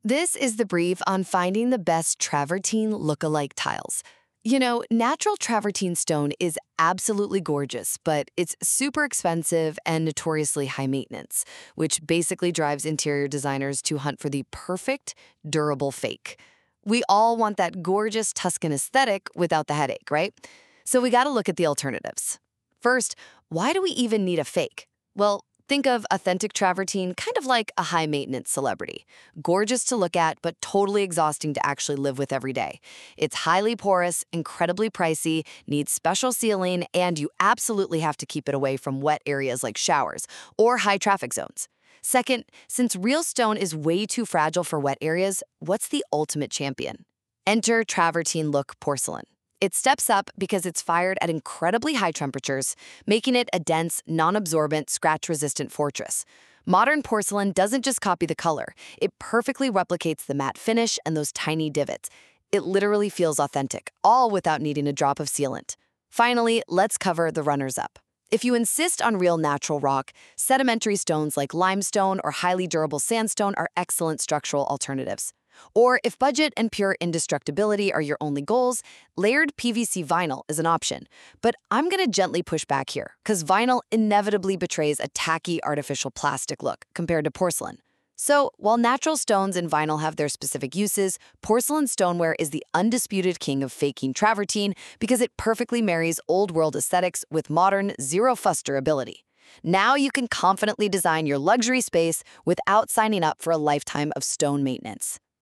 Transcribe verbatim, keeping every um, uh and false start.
This is the brief on finding the best travertine look-alike tiles. You know, natural travertine stone is absolutely gorgeous, but it's super expensive and notoriously high maintenance, which basically drives interior designers to hunt for the perfect, durable fake. We all want that gorgeous Tuscan aesthetic without the headache, right? So we gotta look at the alternatives. First, why do we even need a fake? Well, think of authentic travertine kind of like a high-maintenance celebrity. Gorgeous to look at, but totally exhausting to actually live with every day. It's highly porous, incredibly pricey, needs special sealing, and you absolutely have to keep it away from wet areas like showers or high traffic zones. Second, since real stone is way too fragile for wet areas, what's the ultimate champion? Enter travertine look porcelain. It steps up because it's fired at incredibly high temperatures, making it a dense, non-absorbent, scratch-resistant fortress. Modern porcelain doesn't just copy the color, it perfectly replicates the matte finish and those tiny divots. It literally feels authentic, all without needing a drop of sealant. Finally, let's cover the runners-up. If you insist on real natural rock, sedimentary stones like limestone or highly durable sandstone are excellent structural alternatives. Or if budget and pure indestructibility are your only goals, layered P V C vinyl is an option. But I'm going to gently push back here, because vinyl inevitably betrays a tacky artificial plastic look compared to porcelain. So, while natural stones and vinyl have their specific uses, porcelain stoneware is the undisputed king of faking travertine because it perfectly marries old-world aesthetics with modern, zero-fuss durability. Now you can confidently design your luxury space without signing up for a lifetime of stone maintenance.